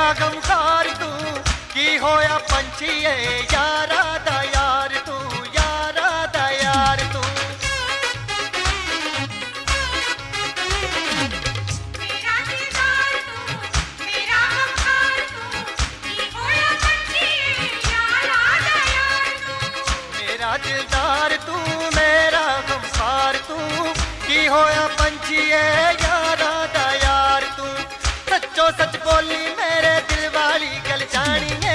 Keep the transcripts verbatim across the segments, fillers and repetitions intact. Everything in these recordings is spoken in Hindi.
गमखार तू की होया पंछीए यारा दा यार तू यारा दा यार तू मेरा दिलदार तू मेरा गमखार तू की होया पंछीए यारा दा यार तू मेरा दिलदार तू मेरा गमखार तू की होया पंछीए यारा दा यार तू सच्चो सच बोली मेरे दिल वाली गल जानिए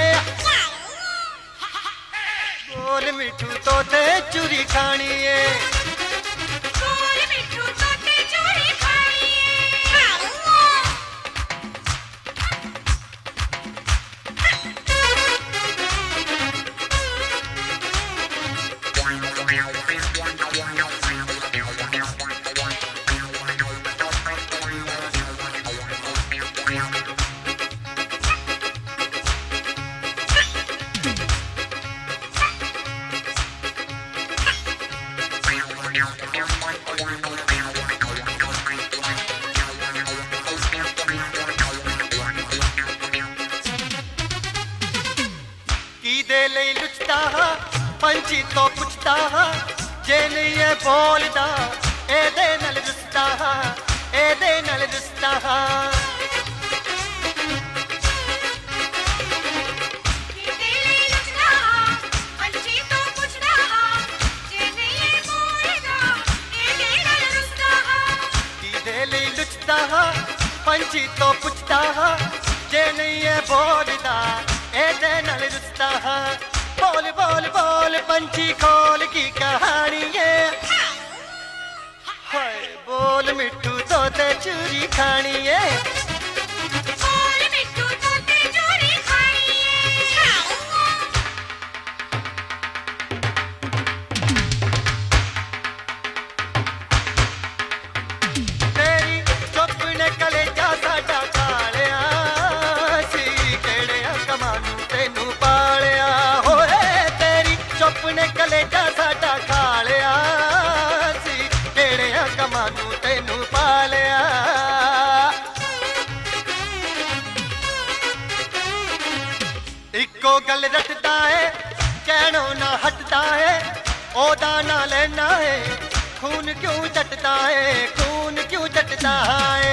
बोल मिठू तो ते चूरी खानी है बोल मिठू तो ते चूरी खानी पंछी तो पुछता जे नहीं है बोलदा एदे नल रुसदा एदे नल रुसदा पंछी तो पुछता जे नहीं है बोलदा एदे नल रुसदा कीदे लई लुचदा पंछी तो पुछता जे नहीं है बोलदा एदे नल रुसदा बोल बोल बोल पंछी खोल की कहानी है हाय बोल मिठू तो ते चूरी खानी है बोल मिठू तो ते चूरी खानी है तेरी चुप ने कलेजा साडा कालिया सी केड़े कमानू तेनू पालिया चुप ने कलेजा साडा खालिया सी केड़े कमानू तेनू पालिया इको गल रटदा है कहणों ना हटदा है ओदा ना लेना है खून क्यों जटदा है खून क्यों जटदा है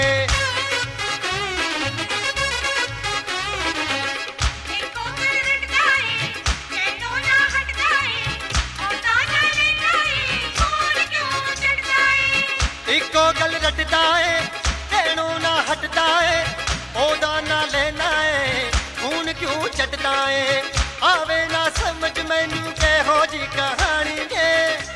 इको गल रटदा है कहणों ना हटदा है ओदा ना लेना है खून क्यों चटदा है आवे ना समझ मैनू कहो जी कहानी है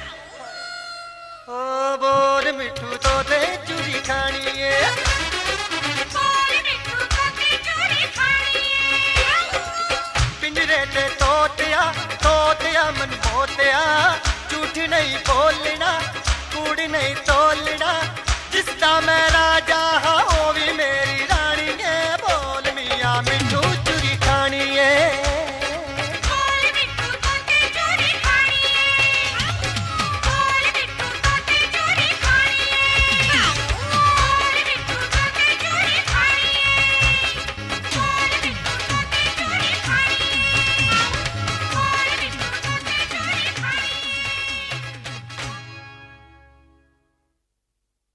ओ बोल मिठू तो ते चूरी खानी है बोल मिठू तो ते चूरी खानी है पिंजरे ते तोतिया तोतिया मन मोतिया झूठ नहीं बोलना कूड़ नहीं तोलना जिसदा मैं राजा हाँ वो भी मेरी